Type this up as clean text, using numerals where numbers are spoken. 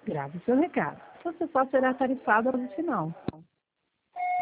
Grave seu recado. Você só será tarifado no final.